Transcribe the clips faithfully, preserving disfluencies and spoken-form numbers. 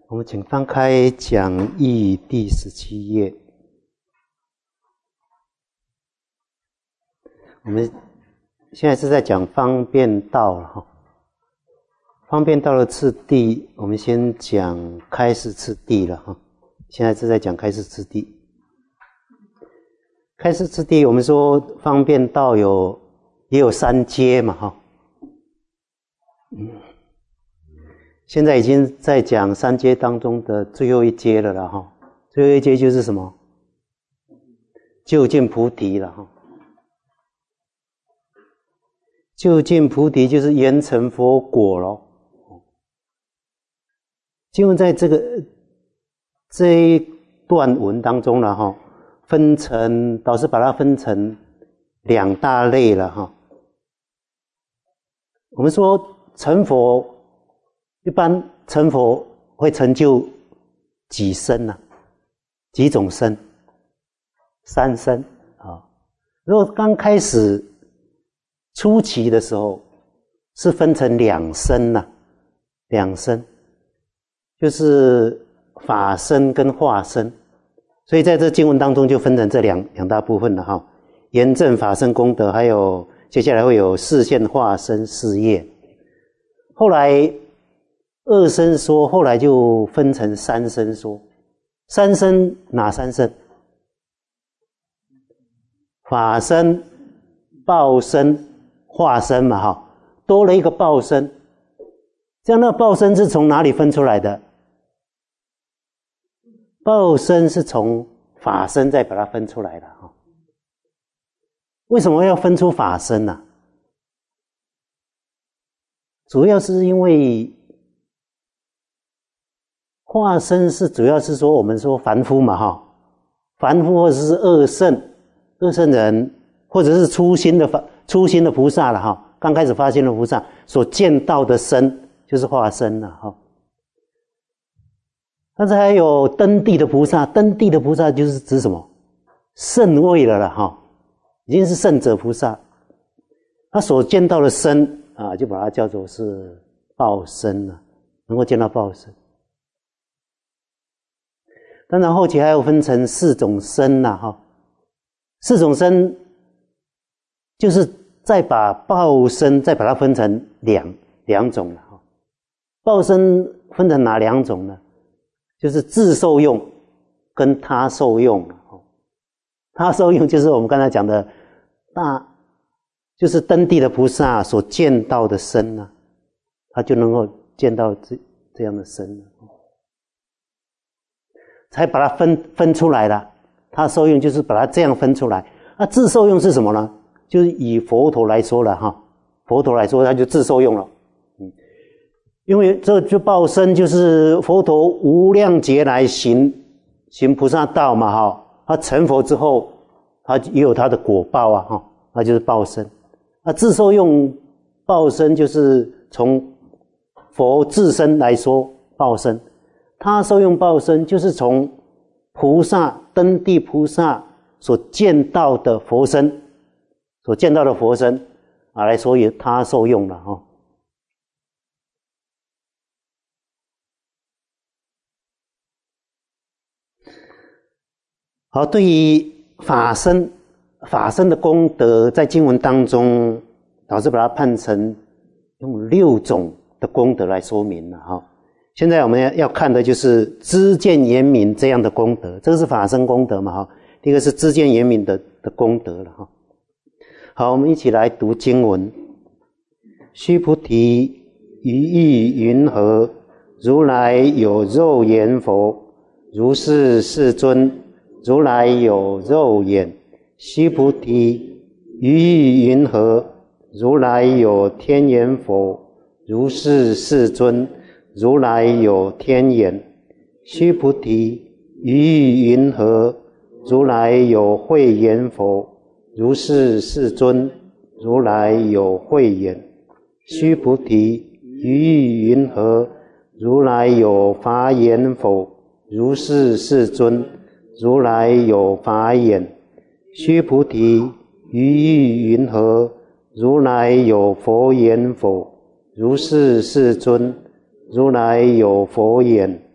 我们请翻开讲义第十七页。我们现在是在讲方便道了哈。方便道的次第，我们先讲开示次第了哈。现在是在讲开示次第。开示次第，我们说方便道有也有三阶嘛哈。嗯。现在已经在讲三阶当中的最后一阶了啦哈，最后一阶就是什么？究竟菩提了哈。究竟菩提就是圆成佛果咯。就在这个这一段文当中了哈，分成导师把它分成两大类了哈。我们说成佛。一般成佛会成就几身呢、啊？几种身？三身啊。如果刚开始初期的时候，是分成两身呐、啊，两身，就是法身跟化身。所以在这经文当中就分成这两两大部分了哈。圆正法身功德，还有接下来会有示现化身事业。后来。二身说，后来就分成三身说。三身哪三身？法身、报身、化身嘛哈，多了一个报身。这样那个报身是从哪里分出来的？报身是从法身再把它分出来的哈。为什么要分出法身呢、啊？主要是因为化身是主要是说我们说凡夫嘛哈，凡夫或者是二圣、二圣人，或者是初心的法、初心的菩萨了哈，刚开始发心的菩萨所见到的身就是化身了哈。但是还有登地的菩萨，登地的菩萨就是指什么？圣位了了哈，已经是圣者菩萨，他所见到的身啊，就把它叫做是报身了，能够见到报身。当然后期还有分成四种身啦哈，四种身就是再把报身再把它分成两两种了哈。报身分成哪两种呢？就是自受用跟他受用了哈。他受用就是我们刚才讲的大，就是登地的菩萨所见到的身呢、啊，他就能够见到这这样的身了。才把它分分出来了，他受用就是把它这样分出来。那自受用是什么呢？就是以佛陀来说了哈，佛陀来说他就自受用了，嗯，因为这就报身就是佛陀无量劫来行行菩萨道嘛哈，他成佛之后，他也有他的果报啊哈，那就是报身。那自受用报身就是从佛自身来说报身。他受用报身就是从菩萨登地菩萨所见到的佛身，所见到的佛身啊来说也他受用了哈。好，对于法身法身的功德，在经文当中，导师把它判成用六种的功德来说明了哈。现在我们要看的就是知见圆明这样的功德，这个是法身功德嘛哈。第一个是知见圆明的的功德了哈。好，我们一起来读经文。须菩提，于意云何？如来有肉眼否？如是世尊，如来有肉眼。须菩提，于意云何？如来有天眼否？如是世尊，如来有天眼。须菩提，于意云何？如来有慧眼否？如是世尊，如来有慧眼。须菩提，于意云何？如来有法眼否？如是世尊，如来有法眼。须菩提，于意云何？如来有佛眼否？如是世尊，如来有佛眼。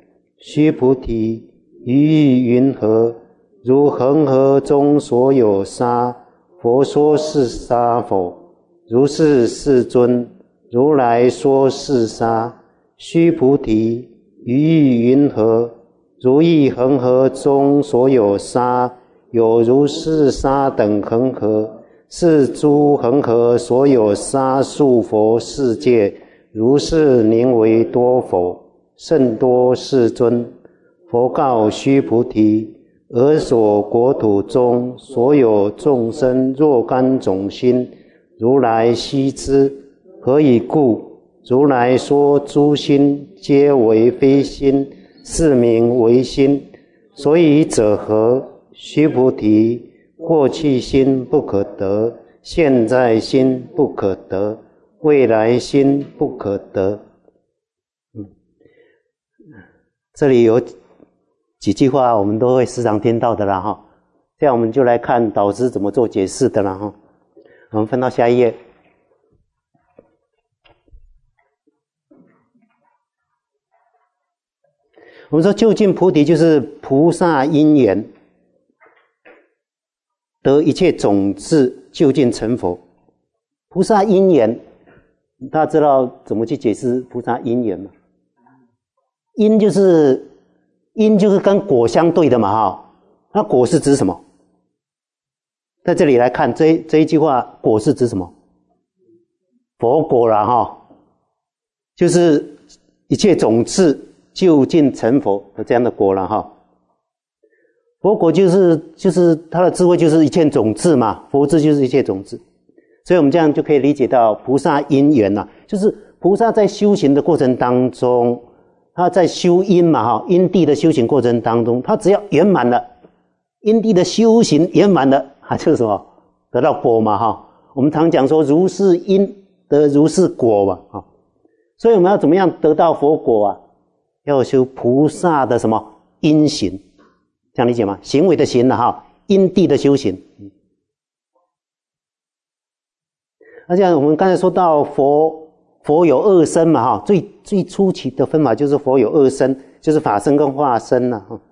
须菩提，于意云何？如恒河中所有沙，佛说是沙否？如是世尊，如来说是沙。须菩提，于意云何？如意恒河中所有沙，有如是沙等恒河，是诸恒河所有沙数佛世界，如是宁为多否？甚多世尊。佛告须菩提，尔所国土中所有众生若干种心，如来悉知。何以故？如来说诸心皆为非心，是名为心。所以者何？须菩提，过去心不可得，现在心不可得，未来心不可得。嗯，这里有几句话我们都会时常听到的啦哈。这样我们就来看导师怎么做解释的啦哈。我们翻到下一页。我们说究竟菩提就是菩萨因缘得一切种子究竟成佛。菩萨因缘，大家知道怎么去解释菩萨因缘吗？因就是因就是跟果相对的嘛哈。那果是指什么？在这里来看这这一句话，果是指什么？佛果啦哈，就是一切种子究竟成佛的这样的果了哈。佛果就是就是它的智慧就是一切种子嘛，佛智就是一切种子，所以我们这样就可以理解到菩萨因缘啦，就是菩萨在修行的过程当中，他在修因嘛哈，因地的修行过程当中，他只要圆满了，因地的修行圆满了，他就是什么？得到果嘛哈。我们常讲说如是因得如是果嘛哈，所以我们要怎么样得到佛果啊？要修菩萨的什么因行，这样理解吗？行为的行了哈，因地的修行。那这样我们刚才说到佛，佛有二身嘛哈，最最初期的分法就是佛有二身，就是法身跟化身了哈。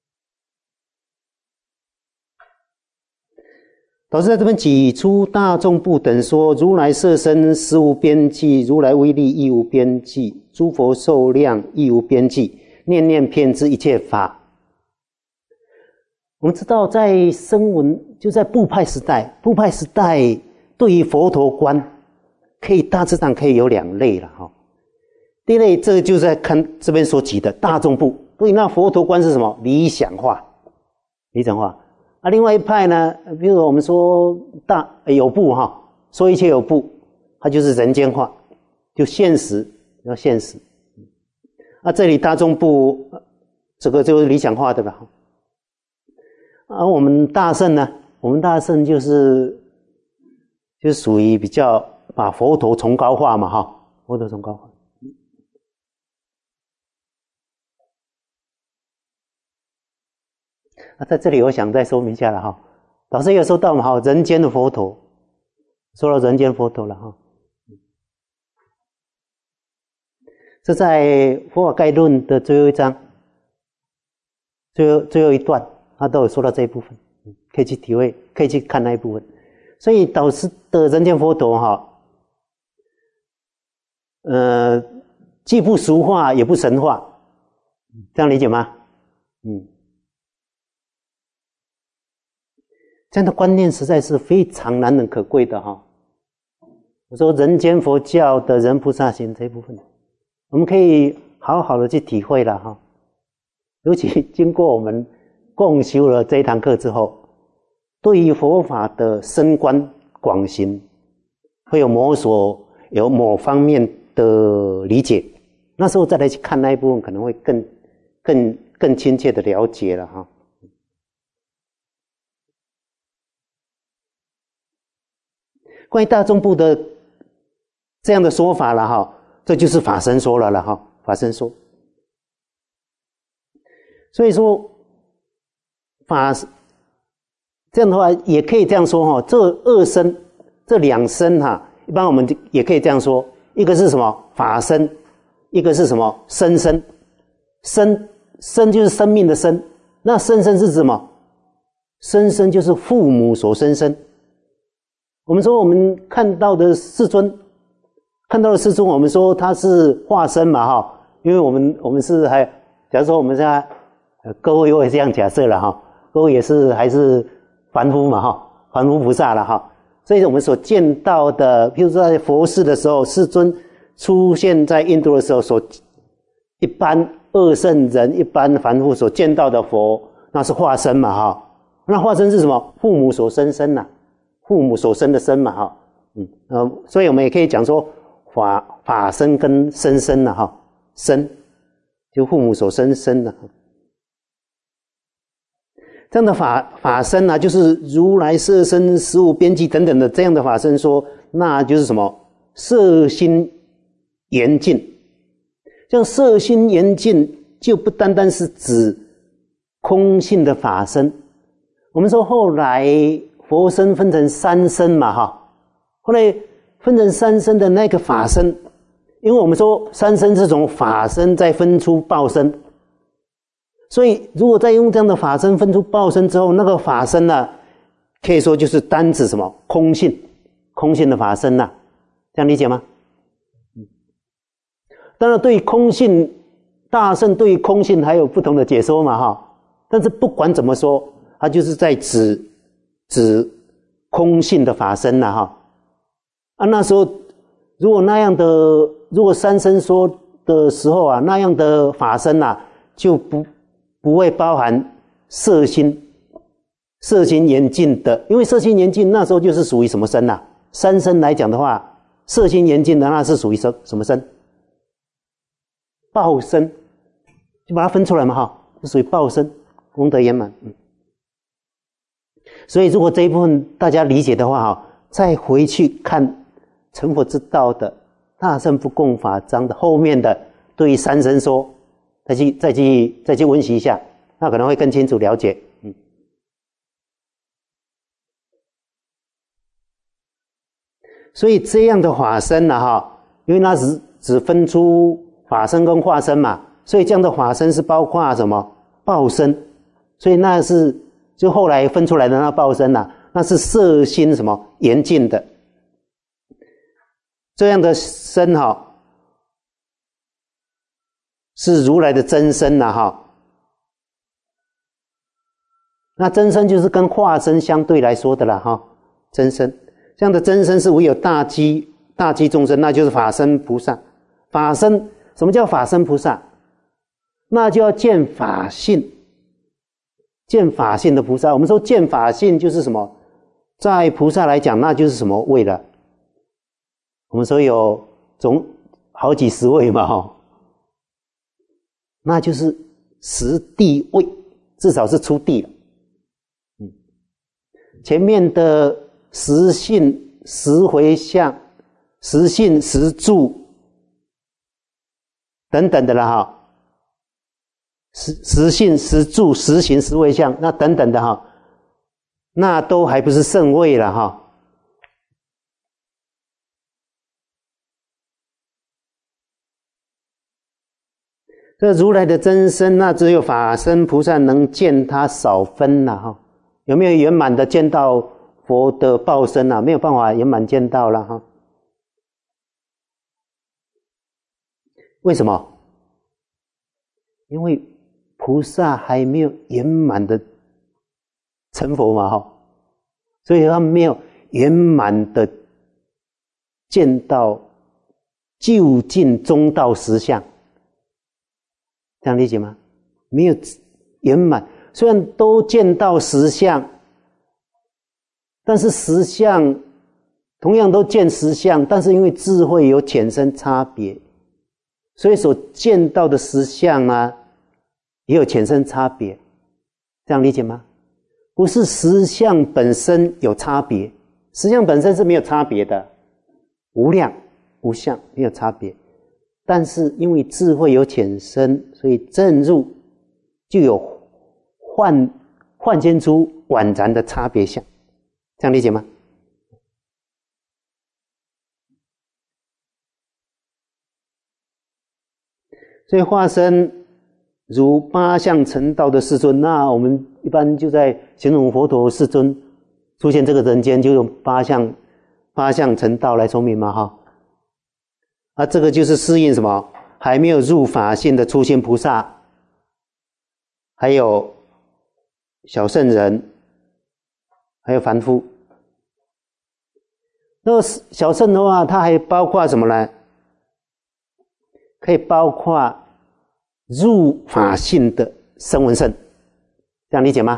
导师在这边举出大众部等说，如来色身实无边际，如来威力亦无边际，诸佛寿量亦无边际，念念遍知一切法。我们知道在声闻就在部派时代，部派时代对于佛陀观可以大致上可以有两类了哈。第一类这个就是在看这边所举的大众部，对于那佛陀观是什么？理想化，理想化。啊，另外一派呢，比如我们说大有部哈，说一切有部，它就是人间化，就现实，要现实。啊，这里大众部这个就是理想化的了。而我们大乘呢，我们大乘就是就是属于比较把佛陀崇高化嘛哈，佛陀崇高化。那在这里我想再说明一下了哈，老师也说到嘛哈，人间的佛陀，说到人间佛陀了哈，这在《佛法概论》的最后一章，最后最后一段，他都有说到这一部分，可以去体会，可以去看那一部分。所以导师的人间佛陀哈，呃，既不俗化也不神化，这样理解吗？嗯。这样的观念实在是非常难能可贵的哈。我说人间佛教的人菩萨行这一部分，我们可以好好的去体会了哈。尤其经过我们共修了这一堂课之后，对于佛法的深观广行，会有某所有某方面的理解。那时候再来去看那一部分，可能会更更更亲切的了解了哈。关于大众部的这样的说法了哈，这就是法身说了了哈，法身说。所以说法这样的话也可以这样说哈，这二身这两身哈，一般我们也可以这样说，一个是什么法身，一个是什么身身。身生就是生命的生，那生生是什么？生生就是父母所生生。我们说我们看到的世尊，看到的世尊，我们说他是化身嘛哈，因为我们我们是还，假如说我们现在各位我也这样假设了哈，各位也是还是凡夫嘛哈，凡夫菩萨了哈，所以我们所见到的，譬如说在佛世的时候，世尊出现在印度的时候，所一般二圣人、一般凡夫所见到的佛，那是化身嘛哈。那化身是什么？父母所生身呐、啊，父母所生的身嘛哈。嗯呃，所以我们也可以讲说法法身跟生身呐、啊、哈，身就父母所生身呐、啊。这样的法法身啊，就是如来摄身、十五边际等等的这样的法身说，那就是什么？摄心严净。这样摄心严净就不单单是指空性的法身。我们说后来佛身分成三身嘛哈，后来分成三身的那个法身，因为我们说三身是从法身再分出报身，所以如果再用这样的法身分出报身之后，那个法身呢、啊，可以说就是单指什么空性，空性的法身呐、啊，这样理解吗？当然对于空性，大圣对于空性还有不同的解说嘛哈，但是不管怎么说，它就是在指指空性的法身呐哈。啊，那时候如果那样的，如果三身说的时候啊，那样的法身呐、啊，就不不会包含摄心，摄心严净的，因为摄心严净那时候就是属于什么身呐、啊？三身来讲的话，摄心严净的那是属于什什么身？报身，就把它分出来嘛哈，是属于报身，功德圆满。嗯。所以如果这一部分大家理解的话哈，再回去看成佛之道的大乘不共法章的后面的对于三身说，再去再去再去温习一下，那可能会更清楚了解。嗯。所以这样的法身呢、啊、哈，因为那只只分出法身跟化身嘛，所以这样的法身是包括什么？报身，所以那是就后来分出来的那报身啊，那是摄心什么严净的。这样的身哈、啊，是如来的真身呐、啊、哈。那真身就是跟化身相对来说的啦哈，真身这样的真身是唯有大机大机众生，那就是法身菩萨。法身什么叫法身菩萨？那就要见法性，见法性的菩萨。我们说见法性就是什么？在菩萨来讲，那就是什么位了？我们说有总好几十位嘛哈，那就是十地位，至少是出地了。嗯，前面的十性、十回向、十性、十住等等的了哈。十十性、十住、十行、十回向，那等等的哈，那都还不是圣位了哈。这如来的真身，那只有法身菩萨能见他少分了哈。有没有圆满的见到佛的报身啊？没有办法圆满见到了哈。为什么？因为菩萨还没有圆满的成佛嘛哈，所以他没有圆满的见到究竟中道实相，这样理解吗？没有圆满，虽然都见到实相，但是实相同样都见实相，但是因为智慧有浅深差别，所以所见到的实相呢也有浅深差别，这样理解吗？不是实相本身有差别，实相本身是没有差别的，无量无相没有差别，但是因为智慧有浅深，所以证入就有幻幻现出宛然的差别相，这样理解吗？所以化身如八相成道的世尊，那我们一般就在形容佛陀世尊出现这个人间，就用八相八相成道来说明嘛哈。啊，这个就是适应什么？还没有入法性的初心菩萨，还有小圣人，还有凡夫。那个小圣的话，它还包括什么呢？可以包括入法性的声闻圣，这样理解吗？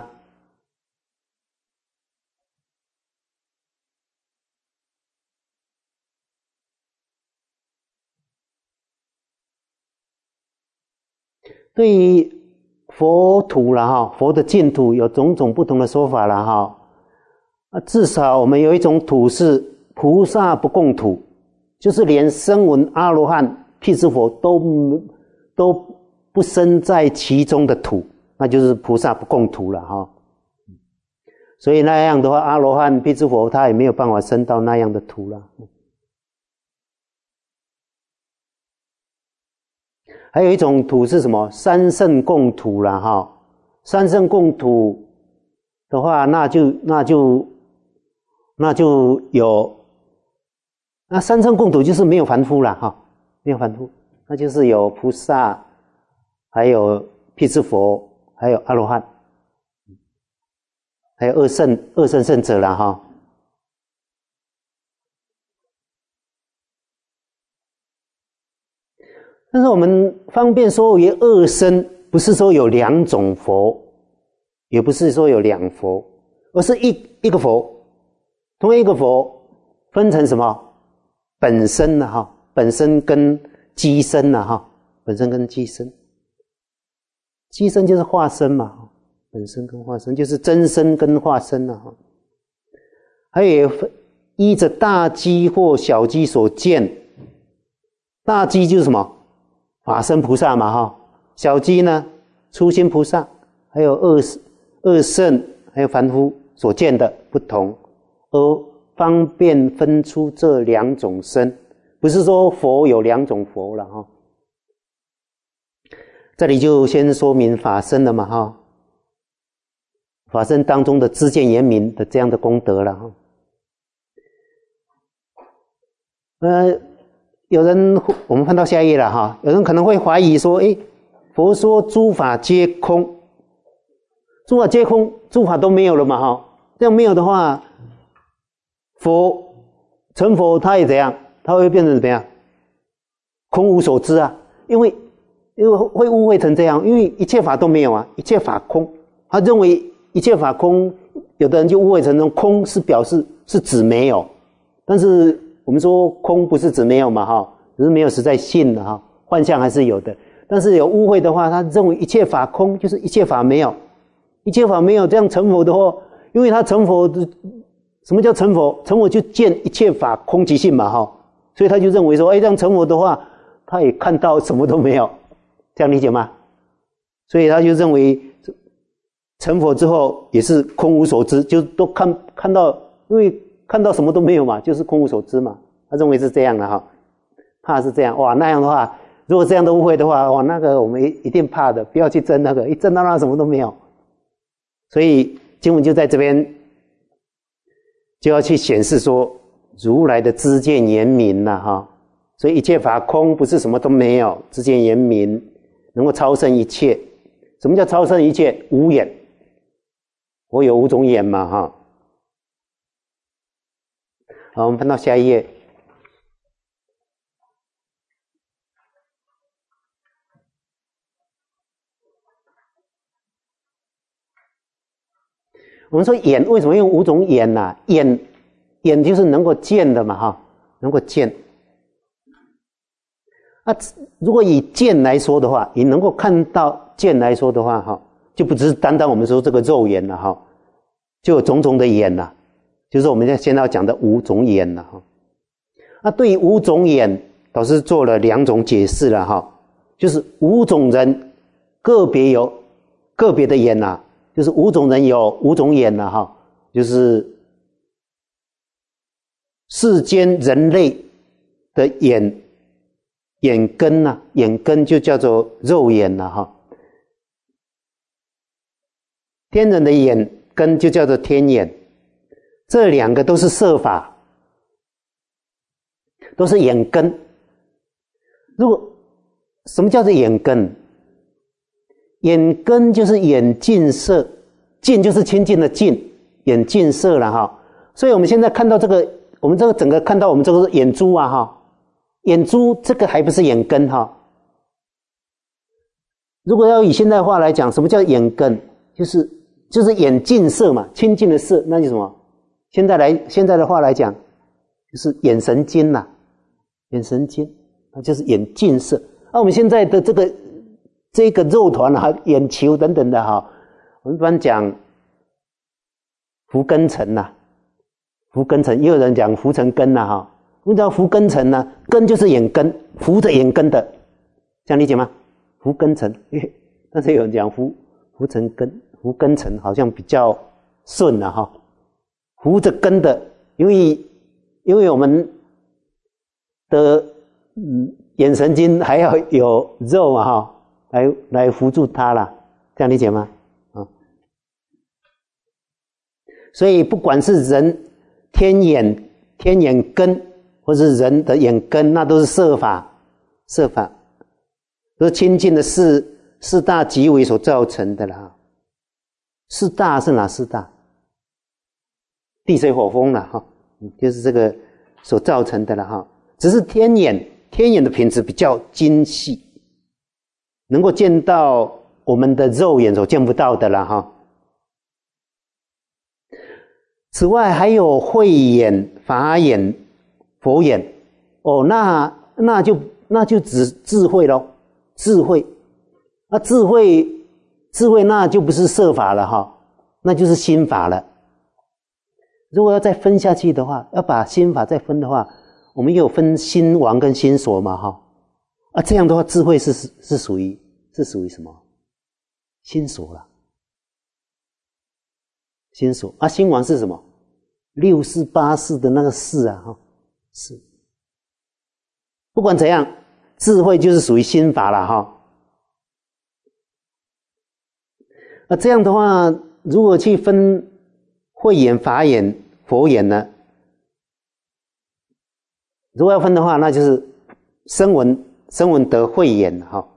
对于佛土啦哈，佛的净土有种种不同的说法啦哈。啊，至少我们有一种土是菩萨不共土，就是连声闻、阿罗汉、辟支佛都都不生在其中的土，那就是菩萨不共土了哈。所以那样的话，阿罗汉、辟支佛他也没有办法生到那样的土了。还有一种土是什么？三圣共土啦哈。三圣共土的话，那就那就那就有，那三圣共土就是没有凡夫啦哈，没有凡夫，那就是有菩萨，还有辟支佛，还有阿罗汉，还有二圣二圣圣者啦哈。但是我们方便说为二圣，不是说有两种佛，也不是说有两佛，而是一一个佛，同一个佛分成什么？本身啊哈，本身跟机身啊哈，本身跟机身，机身就是化身嘛，本身跟化身就是真身跟化身啊哈。还有依着大机或小机所见，大机就是什么？法身菩萨嘛哈，小机呢初心菩萨，还有二二圣，还有凡夫所见的不同，而方便分出这两种身，不是说佛有两种佛了哈。这里就先说明法身了嘛哈，法身当中的知见圆明的这样的功德了哈。呃。有人，我们翻到下一页了哈。有人可能会怀疑说：“诶，佛说诸法皆空，诸法皆空，诸法都没有了嘛哈？这样没有的话，佛成佛他也怎样？他会变成怎么样？空无所知啊！因为因为会误会成这样，因为一切法都没有啊，一切法空。他认为一切法空，有的人就误会成空是表示是指没有，但是。”我们说空不是指没有嘛哈，只是没有实在性的哈，幻象还是有的。但是有误会的话，他认为一切法空就是一切法没有，一切法没有，这样成佛的话，因为他成佛的什么叫成佛？成佛就见一切法空即性嘛哈，所以他就认为说，哎，这样成佛的话，他也看到什么都没有，这样理解吗？所以他就认为成佛之后也是空无所知，就都看看到，因为。看到什么都没有嘛，就是空无所知嘛。他认为是这样的哈，怕是这样哇。那样的话，如果这样的误会的话，哇，那个我们一定怕的，不要去争那个，一争到那什么都没有。所以经文就在这边就要去显示说，如来的知见圆明了哈。所以一切法空，不是什么都没有，知见圆明，能够超胜一切。什么叫超胜一切？无眼，我有五种眼嘛哈。好，我们翻到下一页。我们说眼为什么用五种眼呢、啊？眼眼就是能够见的嘛，哈，能够见。啊，如果以见来说的话，以能够看到见来说的话，哈，就不只是单单我们说这个肉眼了哈，就有种种的眼了。就是我们现在要讲的五种眼了哈。那对于五种眼，导师做了两种解释了哈，就是五种人个别有个别的眼呐，就是五种人有五种眼了哈，就是世间人类的眼眼根呐、啊，眼根就叫做肉眼了哈。 天人的眼根就叫做天眼，这两个都是色法，都是眼根。如果什么叫做眼根？眼根就是眼净色，净就是清净的净，眼净色了哈。所以我们现在看到这个，我们这个整个看到我们这个眼珠啊哈，眼珠这个还不是眼根哈。如果要以现代话来讲，什么叫眼根？就是就是眼净色嘛，清净的色，那就什么？现在来现在的话来讲，就是眼神经呐、啊，眼神经，那就是眼净色。那、啊、我们现在的这个这个肉团啊，眼球等等的哈，我们一般讲浮根尘呐、啊，浮根尘，也有人讲浮尘根呐、啊、哈。我们知道浮根尘呢、啊，根就是眼根，浮着眼根的，这样理解吗？浮根尘，但是有人讲浮浮尘根，浮根尘好像比较顺了、啊、哈。扶着根的，因为因为我们的嗯眼神经还要有肉嘛哈，来来扶住它啦，这样理解吗？啊，所以不管是人天眼天眼根，或是人的眼根，那都是色法，色法都是清净的四四大极为所造成的啦。四大是哪四大？地水火风了哈，就是这个所造成的了哈。只是天眼，天眼的品质比较精细，能够见到我们的肉眼所见不到的了哈。此外还有慧眼、法眼、佛眼，哦，那那就那就指智慧咯，智慧，那智慧智慧那就不是色法了哈，那就是心法了。如果要再分下去的话，要把心法再分的话，我们有分心王跟心所嘛哈，啊这样的话智慧是是属于是属于什么？心所了，心所啊，心王是什么？六四八四的那个四啊哈，是。不管怎样，智慧就是属于心法了哈。那这样的话，如果去分慧眼、法眼、佛眼呢？如果要分的话，那就是声闻声闻得慧眼哈。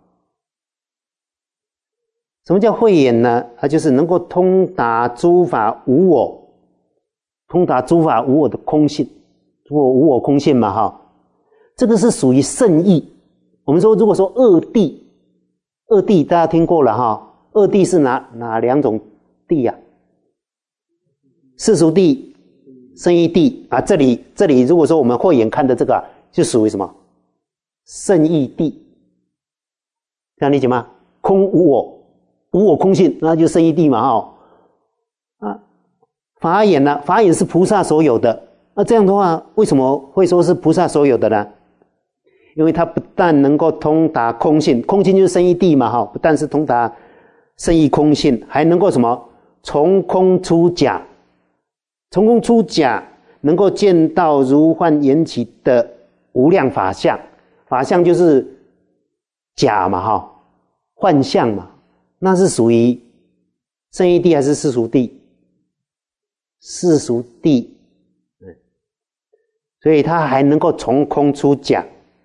什么叫慧眼呢？它就是能够通达诸法无我，通达诸法无我的空性，无我无我空性嘛哈。这个是属于圣意。我们说，如果说二谛，二谛大家听过了哈。二谛是哪哪两种谛呀、啊？世俗谛、圣义谛啊。这里这里，如果说我们慧眼看的这个、啊，就属于什么？圣义谛，这样理解吗？空无我，无我空性，那就圣义谛嘛哈。啊，法眼呢？法眼是菩萨所有的。那这样的话，为什么会说是菩萨所有的呢？因为它不但能够通达空性，空性就是圣义谛嘛哈，不但是通达圣义空性，还能够什么？从空出假，从空出假，能够见到如幻缘起的无量法相。法相就是假嘛哈，幻象嘛，那是属于圣义谛还是世俗谛？世俗谛，嗯，所以它还能够从空出假，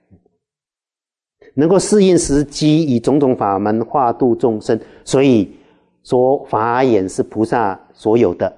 能够适应时机，以种种法门化度众生，所以说法眼是菩萨所有的。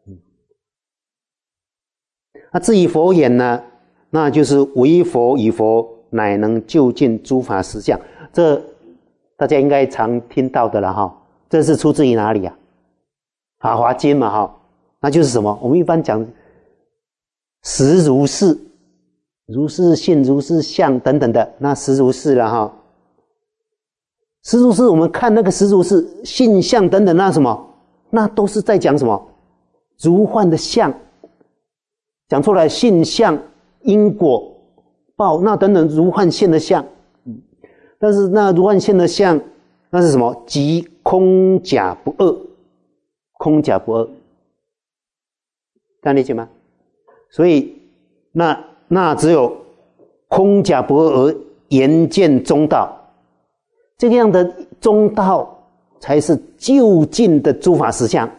那至于佛眼呢，那就是唯佛与佛乃能究竟诸法实相，这大家应该常听到的了哈。这是出自于哪里啊？法华经嘛哈，那就是什么？我们一般讲实如是，如是性、如是相等等的，那实如是了哈。实如是，我们看那个实如是性相等等，那什么？那都是在讲什么？如幻的相，讲出来性相、因果报，那等等如幻现的相。但是那如幻现的相，那是什么？即空假不二，空假不二，大家理解吗？所以那那只有空假不二而言见中道。这个样的中道才是究竟的诸法实相。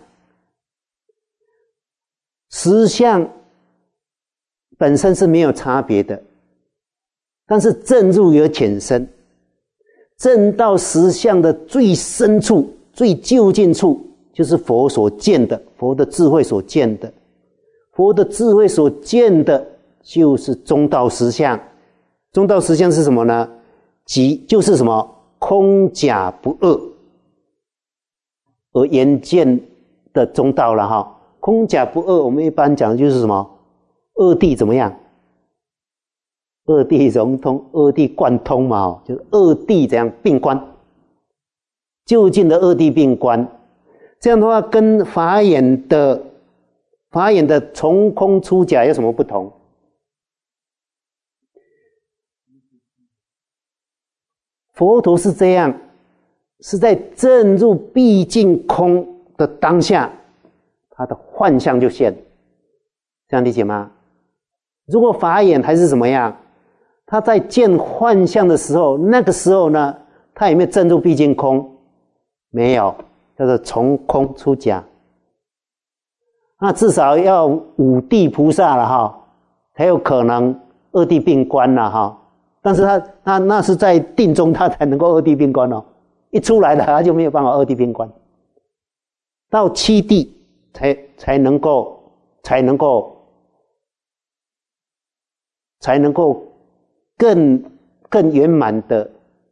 实相本身是没有差别的，但是证入有浅深，证到实相的最深处、最究竟处，就是佛所见的，佛的智慧所见的。佛的智慧所见的就是中道实相。中道实相是什么呢？即就是什么？空假不二而言见的中道了哈。空假不二，我们一般讲的就是什么？二谛怎么样？二谛融通，二谛贯通嘛，就是二谛怎样并观？究竟的二谛并观，这样的话跟法眼的法眼的从空出假有什么不同？佛陀是这样，是在证入毕竟空的当下，他的幻象就现，这样理解吗？如果法眼还是怎么样，他在见幻象的时候，那个时候呢，他有没有证入毕竟空？没有，叫做从空出假。那至少要五地菩萨了哈，才有可能二地并观了哈。但是他那那是在定中他才能够二地并观哦，一出来了他就没有办法二地并观，到七地才才能够才能够才能够更更圆满的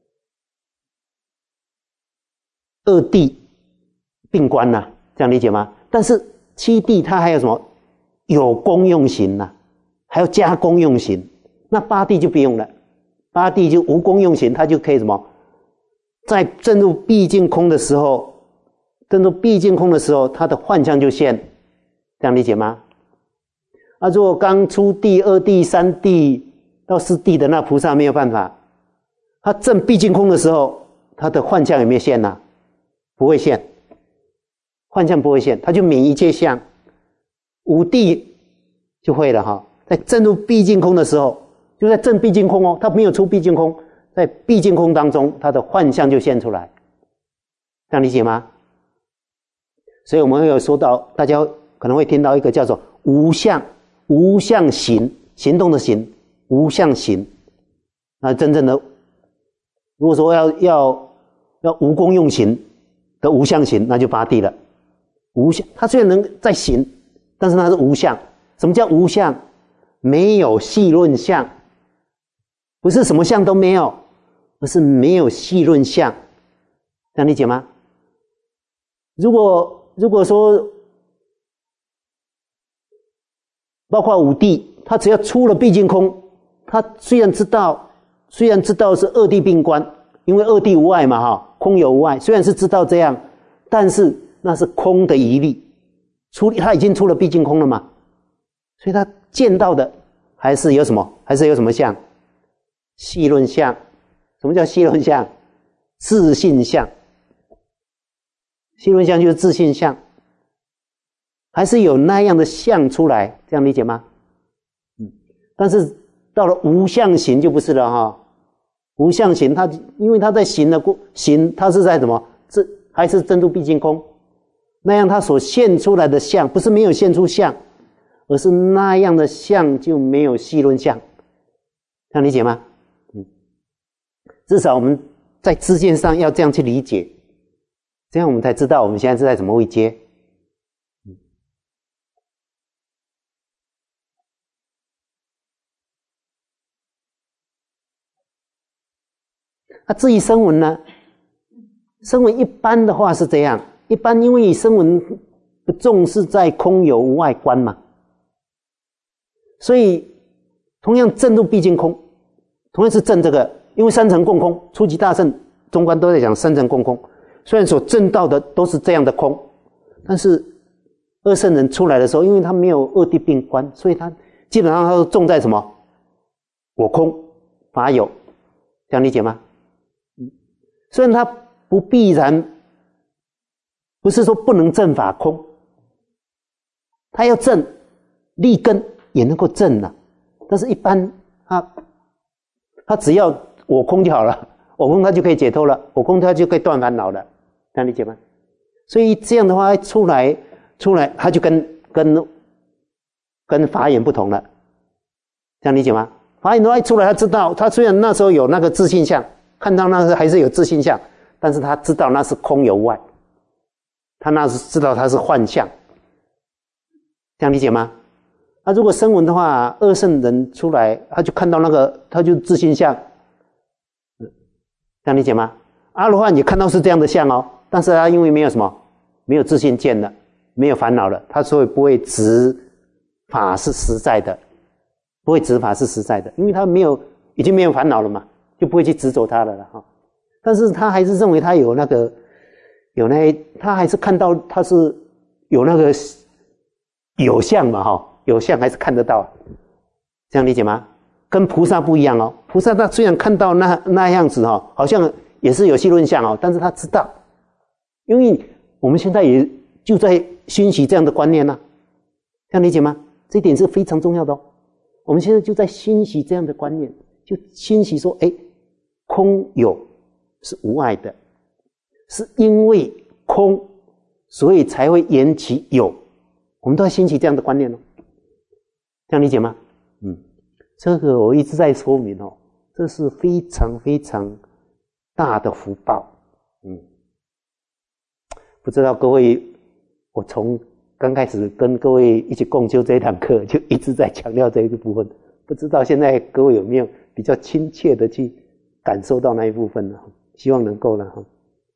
二地并观呐、啊，这样理解吗？但是七地它还有什么？有功用行呐、啊，还要加功用行。那八地就不用了，八地就无功用行，它就可以什么？在证入毕竟空的时候，证入毕竟空的时候，它的幻象就现，这样理解吗？啊，如果刚出地、二地、三地到四地的那菩萨没有办法，他证毕竟空的时候，他的幻象有没有现呢、啊？不会现，幻象不会现，他就泯一切相。五地就会了哈，在证入毕竟空的时候，就在证毕竟空哦，他没有出毕竟空，在毕竟空当中，他的幻象就现出来，这样理解吗？所以我们会有说到，大家可能会听到一个叫做无相。无相行，行动的行，无相行。那真正的，如果说要要要无功用行的无相行，那就八地了。无相，它虽然能在行，但是它是无相。什么叫无相？没有细论相，不是什么相都没有，而是没有细论相。这样理解吗？如果如果说，包括五地，他只要出了毕竟空，他虽然知道，虽然知道是二地并观，因为二地无碍嘛，哈，空有无碍，虽然是知道这样，但是那是空的一力，出他已经出了毕竟空了嘛，所以他见到的还是有什么？还是有什么相？细论相。什么叫细论相？自性相。细论相就是自性相。还是有那样的相出来，这样理解吗？嗯，但是到了无相行就不是了哈。无相行，它因为它在行的过行，它是在什么？这还是证入毕竟空，那样它所现出来的相，不是没有现出相，而是那样的相就没有细论相，这样理解吗？嗯，至少我们在知见上要这样去理解，这样我们才知道我们现在是在什么位阶。那、啊、至于声闻呢？声闻一般的话是这样，一般因为声闻不重视在空有无碍观嘛，所以同样证入毕竟空，同样是证这个，因为三乘共空，初级大乘中观都在讲三乘共空，虽然所证到的都是这样的空，但是二圣人出来的时候，因为他没有二谛并观，所以他基本上他都重在什么？我空法有，这样理解吗？虽然他不必然，不是说不能证法空，他要证立根也能够证了，但是一般他他只要我空就好了，我空他就可以解脱了，我空他就可以断烦恼了， 这样理解吗？所以这样的话出来出来，他就跟跟跟法眼不同了，这样理解吗？法眼的话一出来，他知道，他虽然那时候有那个自性相，看到那个还是有自性相，但是他知道那是空有无碍，他那是知道他是幻象，这样理解吗？那、啊、如果声闻的话，二圣人出来，他就看到那个，他就自性相，这样理解吗？阿罗汉也看到是这样的相哦，但是他因为没有什么，没有自性见了，没有烦恼了，他所以不会执法是实在的，不会执法是实在的，因为他没有，已经没有烦恼了嘛，就不会去执着他了了哈。但是他还是认为他有那个，有那，他还是看到他是有那个有相嘛哈。有相还是看得到，这样理解吗？跟菩萨不一样哦。菩萨他虽然看到那那样子哦，好像也是有戏论相哦，但是他知道，因为我们现在也就在熏习这样的观念呢、啊，这样理解吗？这一点是非常重要的哦。我们现在就在熏习这样的观念，就熏习说，哎，空有是无碍的，是因为空，所以才会引起有，我们都在熏习这样的观念哦。这样理解吗？嗯，这个我一直在说明哦，这是非常非常大的福报。嗯，不知道各位，我从刚开始跟各位一起共修这一堂课，就一直在强调这一个部分。不知道现在各位有没有比较亲切的去感受到那一部分呢？希望能够了哈。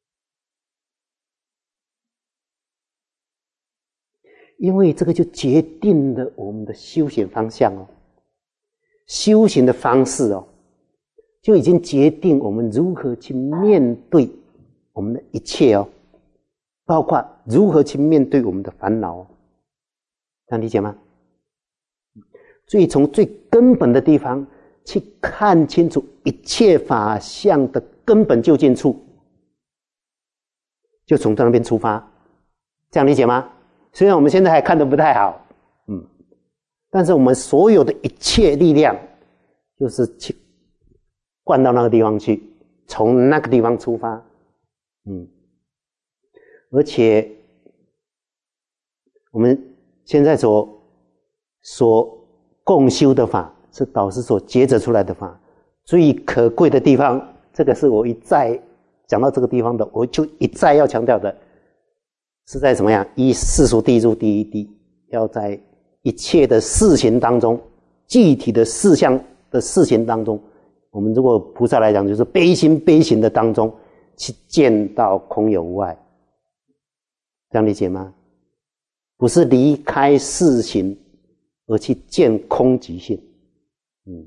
因为这个就决定了我们的修行方向哦，修行的方式哦，就已经决定我们如何去面对我们的一切哦，包括如何去面对我们的烦恼哦，这样理解吗？所以从最根本的地方去看清楚一切法相的根本究竟处，就从那边出发，这样理解吗？虽然我们现在还看得不太好，嗯，但是我们所有的一切力量，就是去灌到那个地方去，从那个地方出发，嗯，而且我们现在所所共修的法，是导师所抉择出来的法，最可贵的地方，这个是我一再讲到这个地方的，我就一再要强调的。是在怎么样？依世俗谛入第一谛，要在一切的事情当中，具体的事项的事情当中，我们如果菩萨来讲，就是悲心悲行的当中，去见到空有无碍，这样理解吗？不是离开事情而去见空即性，嗯。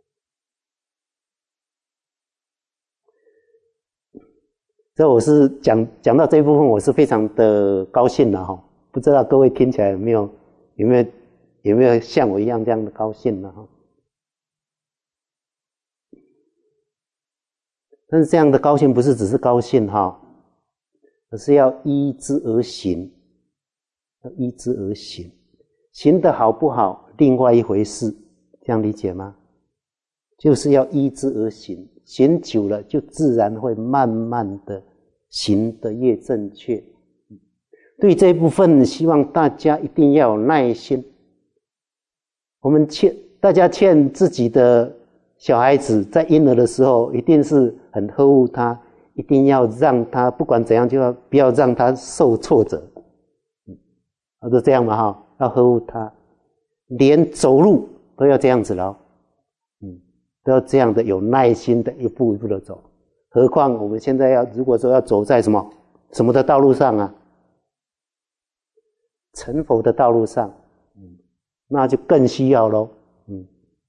这我是讲讲到这一部分，我是非常的高兴了哈。不知道各位听起来有没有有没有有没有像我一样这样的高兴呢哈？但是这样的高兴不是只是高兴哈，而是要依之而行，要依之而行，行得好不好，另外一回事，这样理解吗？就是要依之而行。行久了，就自然会慢慢的行得越正确。对这一部分，希望大家一定要有耐心。我们劝大家劝自己的小孩子，在婴儿的时候，一定是很呵护他，一定要让他不管怎样，就要不要让他受挫折。嗯，都这样嘛哈，要呵护他，连走路都要这样子了。嗯。都要这样的有耐心的一步一步的走，何况我们现在要如果说要走在什么什么的道路上啊，成佛的道路上，嗯，那就更需要咯，嗯。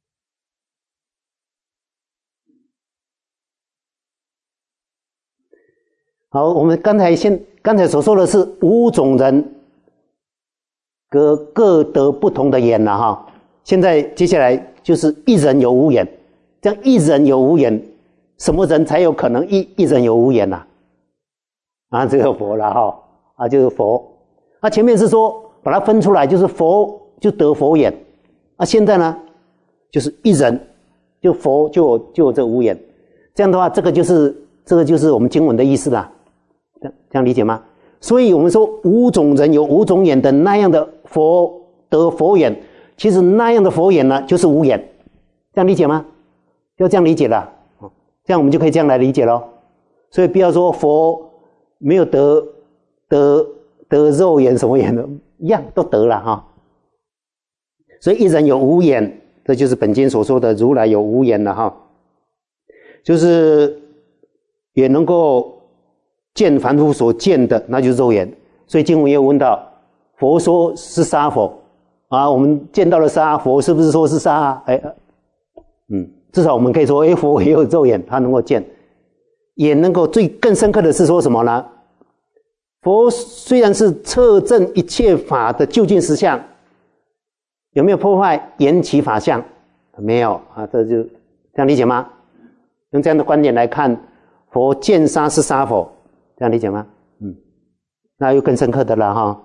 好，我们刚才先刚才所说的是五种人各各得不同的眼了哈，现在接下来就是一人有五眼。这样一人有五眼，什么人才有可能一一人有五眼呐？啊？啊，这个佛了哈，啊，就是佛。那、啊、前面是说把它分出来，就是佛就得佛眼。啊，现在呢，就是一人就佛就有就有这五眼。这样的话，这个就是这个就是我们经文的意思啦。 这这样理解吗？所以我们说五种人有五种眼的那样的佛得佛眼，其实那样的佛眼呢就是无眼，这样理解吗？要这样理解了，这样我们就可以这样来理解咯。所以不要说佛没有得得得肉眼什么眼的，一样都得了哈。所以一人有无眼，这就是本经所说的如来有无眼了哈，就是也能够见凡夫所见的，那就是肉眼。所以经文也有问到，佛说是沙佛啊，我们见到了沙，佛是不是说是沙？哎，嗯，至少我们可以说，哎，佛也有肉眼，他能够见，也能够最更深刻的是说什么呢？佛虽然是测证一切法的究竟实相，有没有破坏缘起法相？没有啊，这就这样理解吗？用这样的观点来看，佛见沙是沙佛，这样理解吗？嗯，那又更深刻的了哈。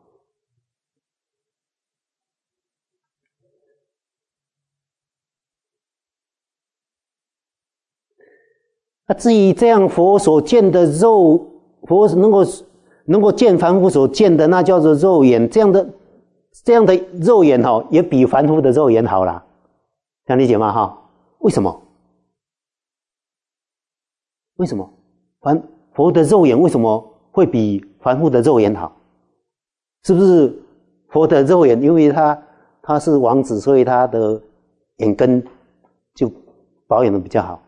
那至于这样佛所见的肉，佛能够能够见凡夫所见的，那叫做肉眼，这样的这样的肉眼哈，也比凡夫的肉眼好啦，这样理解吗？哈，为什么？为什么？凡佛的肉眼为什么会比凡夫的肉眼好？是不是佛的肉眼，因为他他是王子，所以他的眼根就保养的比较好？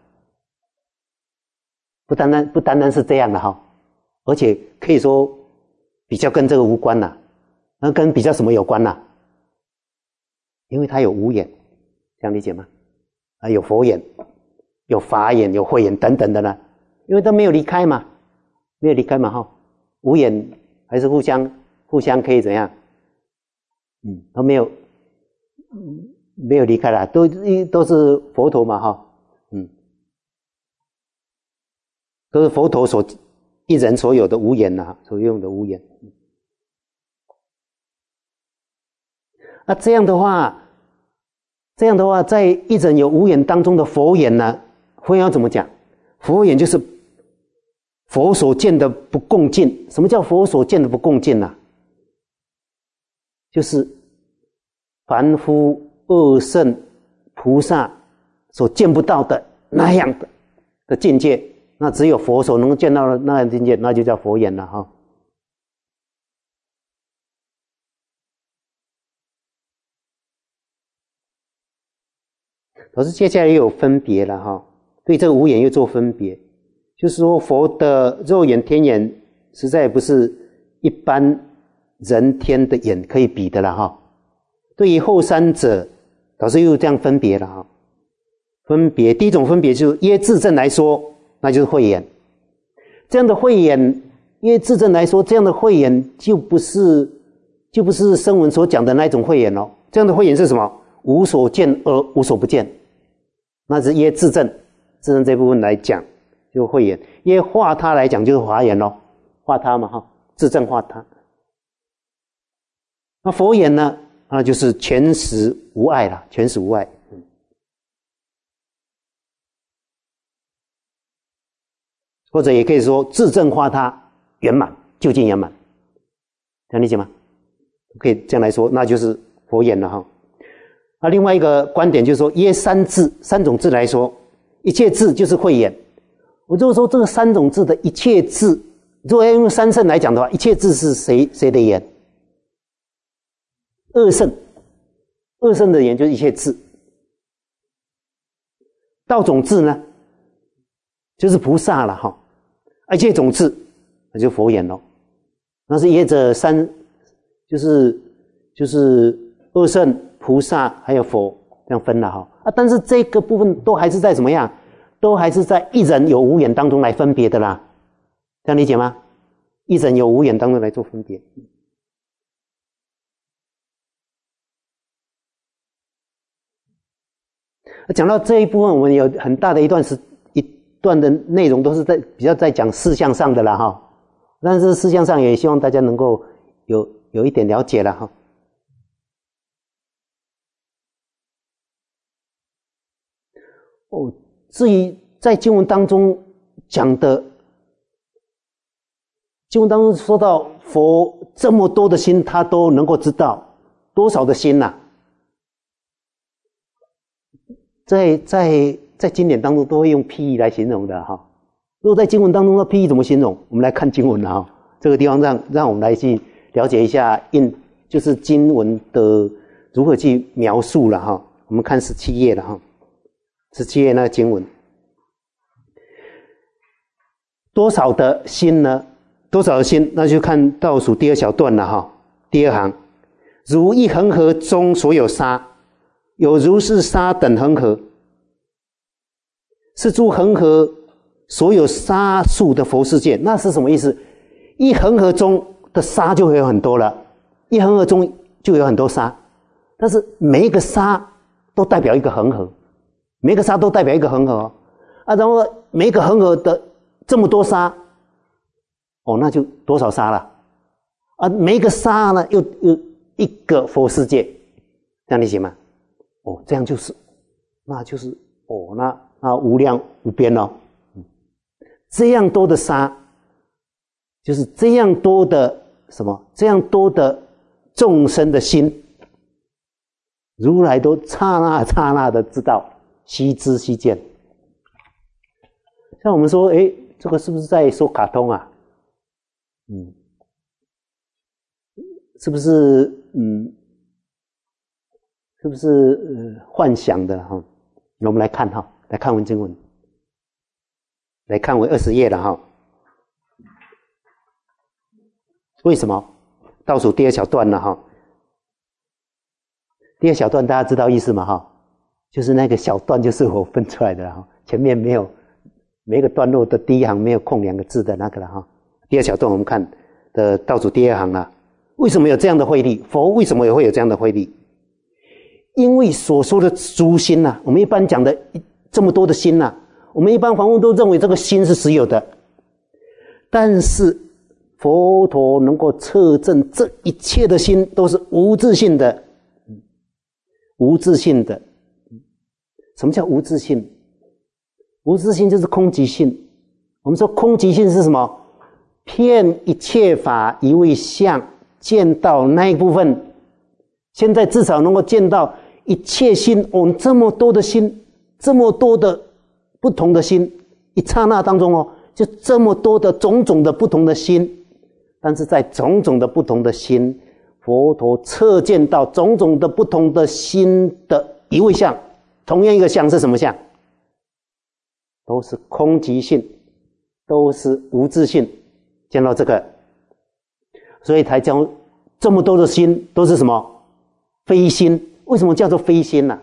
不单单不单单是这样的哈，而且可以说比较跟这个无关啦，那跟比较什么有关啦？因为他有无眼，这样理解吗？啊，有佛眼，有法眼，有慧眼等等的呢，因为都没有离开嘛，没有离开嘛哈，无眼还是互相互相可以怎样？嗯，都没有没有离开了，都都是佛陀嘛哈，嗯。都是佛陀所一人所有的无眼呐、啊，所用的无眼。那这样的话，这样的话，在一人有无眼当中的佛眼呢，佛眼要怎么讲？佛眼就是佛所见的不共尽。什么叫佛所见的不共尽呢、啊？就是凡夫、恶圣、菩萨所见不到的那样的的境界。那只有佛所能够见到的那样境界，那就叫佛眼了哈。可是接下来又有分别了哈，对这个无眼又做分别，就是说佛的肉眼天眼实在不是一般人天的眼可以比的了哈。对于后三者，老师又这样分别了哈。分别第一种分别就是耶智正来说，那就是慧眼。这样的慧眼，因为智正来说，这样的慧眼就不是就不是声闻所讲的那一种慧眼哦。这样的慧眼是什么？无所见而无所不见，那是耶智正。智正这部分来讲，就慧眼；耶化他来讲，就是华眼咯，化他嘛哈，智正化他。那佛眼呢？那就是全实无碍了，全实无碍。或者也可以说自证化他圆满，究竟圆满，这样理解吗？可以这样来说，那就是佛眼了哈。那另外一个观点就是说，耶三智，三种智来说，一切智就是慧眼。我如果说这个三种智的一切智，如果要用三圣来讲的话，一切智是谁谁的眼？二圣，二圣的眼就是一切智。道种智呢？就是菩萨了哈，一切种智，那就佛眼咯。那是耶者三，就是就是二圣、菩萨还有佛这样分了哈。啊，但是这个部分都还是在怎么样？都还是在一人有无眼当中来分别的啦，这样理解吗？一人有无眼当中来做分别。讲到这一部分，我们有很大的一段时。段的内容都是在比较在讲事项上的啦哈，但是事项上也希望大家能够有有一点了解了哈。哦，至于在经文当中讲的经文当中说到佛这么多的心，他都能够知道多少的心啊，在在在经典当中都会用譬喻来形容的哈。如果在经文当中的譬喻怎么形容？我们来看经文啊，这个地方让让我们来去了解一下印，就是经文的如何去描述了哈。我们看十七页了哈，十七页那个经文，多少的心呢？多少的心？那就看倒数第二小段了哈，第二行，如一恒河中所有沙，有如是沙等恒河，是诸恒河所有沙数的佛世界。那是什么意思？一恒河中的沙就会有很多了，一恒河中就有很多沙，但是每一个沙都代表一个恒河，每一个沙都代表一个恒河哦，啊，然后每一个恒河的这么多沙，哦，那就多少沙了啊？每一个沙呢，又又一个佛世界，这样理解吗？哦，这样就是，那就是哦，那那无量无边哦，这样多的沙，就是这样多的什么？这样多的众生的心。如来都刹那刹那的知道，悉知悉见。像我们说，诶，这个是不是在说卡通啊？嗯，是不是嗯，是不是呃幻想的哈？我们来看哈，来看文经文，来看为二十页了哈。为什么？倒数第二小段了哈。第二小段大家知道意思吗？哈，就是那个小段就是我分出来的哈，前面没有每个段落的第一行没有空两个字的那个了哈。第二小段我们看的倒数第二行啊，为什么有这样的慧力？佛为什么也会有这样的慧力？因为所说的诸心呐、啊，我们一般讲的这么多的心呐、啊，我们一般凡夫都认为这个心是实有的，但是佛陀能够测证这一切的心都是无自性的。无自性的，什么叫无自性？无自性就是空寂性。我们说空寂性是什么？遍一切法一味相，见到那一部分。现在至少能够见到一切心，我们这么多的心，这么多的不同的心，一刹那当中哦，就这么多的种种的不同的心，但是在种种的不同的心。佛陀测见到种种的不同的心的一味相，同样一个相是什么相？都是空寂性，都是无自性。见到这个，所以才将这么多的心都是什么？非心。为什么叫做非心呢、啊？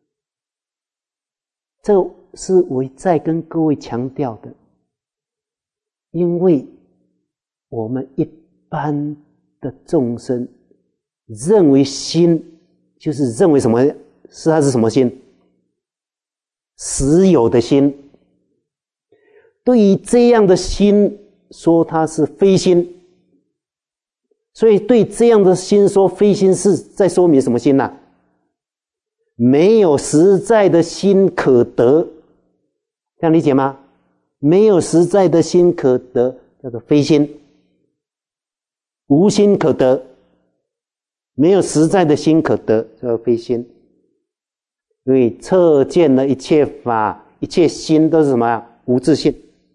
这是我再跟各位强调的，因为我们一般的众生认为心就是认为什么？是它是什么心？实有的心。对于这样的心说它是非心，所以对这样的心说非心是在说明什么心呢、啊？没有实在的心可得，这样理解吗？没有实在的心可得，叫做非心。无心可得，没有实在的心可得，叫做非心。所以测见了一切法，一切心都是什么呀？无自性。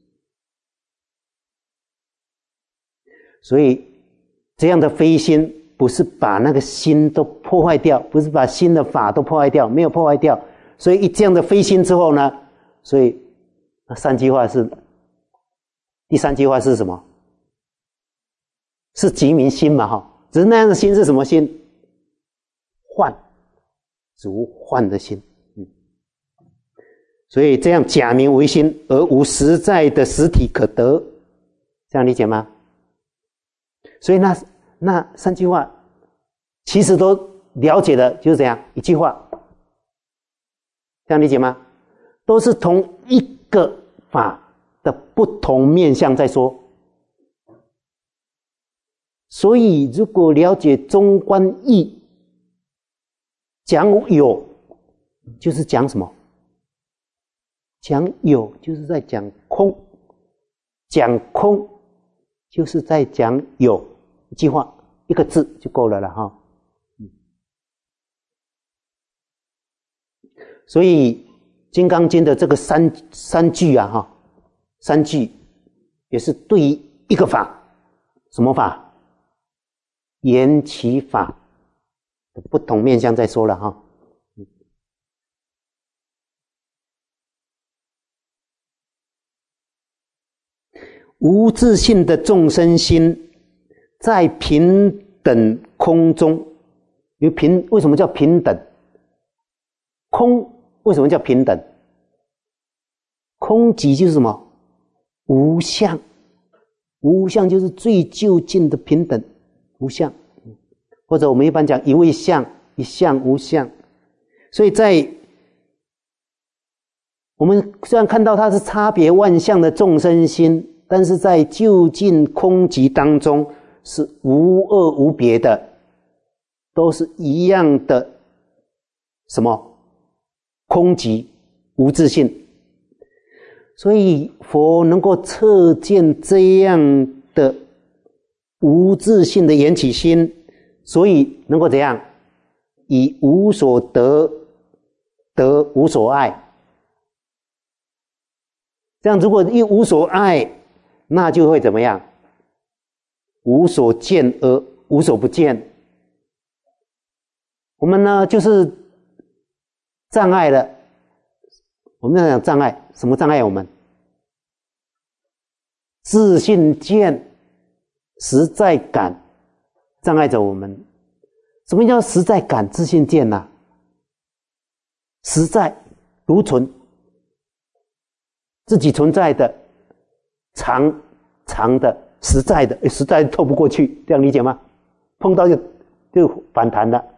所以这样的非心不是把那个心都破坏掉，不是把心的法都破坏掉，没有破坏掉。所以一这样的非心之后呢，所以那三句话是，第三句话是什么？是即名心嘛哈，只是那样的心是什么心？幻，如幻的心。嗯，所以这样假名为心，而无实在的实体可得，这样理解吗？所以那那三句话其实都了解的就是这样一句话，这样理解吗？都是同一个法的不同面向在说。所以如果了解中观义，讲有就是讲什么？讲有就是在讲空，讲空就是在讲有，一句话一个字就够了了哈。所以《金刚经》的这个三三句啊哈，三句也是对于一个法，什么法？缘起法的不同面向再说了哈。无自性的众生心，在平等空中，因为平为什么叫平等？空为什么叫平等？空即就是什么？无相，无相就是最究竟的平等，无相。或者我们一般讲一味相，一相无相。所以在我们虽然看到它是差别万象的众生心，但是在究竟空寂当中是无二无别的，都是一样的什么？空寂无自性。所以佛能够测见这样的无自性的缘起心，所以能够怎样？以无所得得无所爱。这样如果一无所爱，那就会怎么样？无所见而无所不见。我们呢就是障碍了。我们要讲障碍，什么障碍？我们自信见、实在感障碍着我们。什么叫实在感、自信见呢、啊？实在如存，自己存在的、常常的、实在的，实在透不过去，这样理解吗？碰到就就反弹了。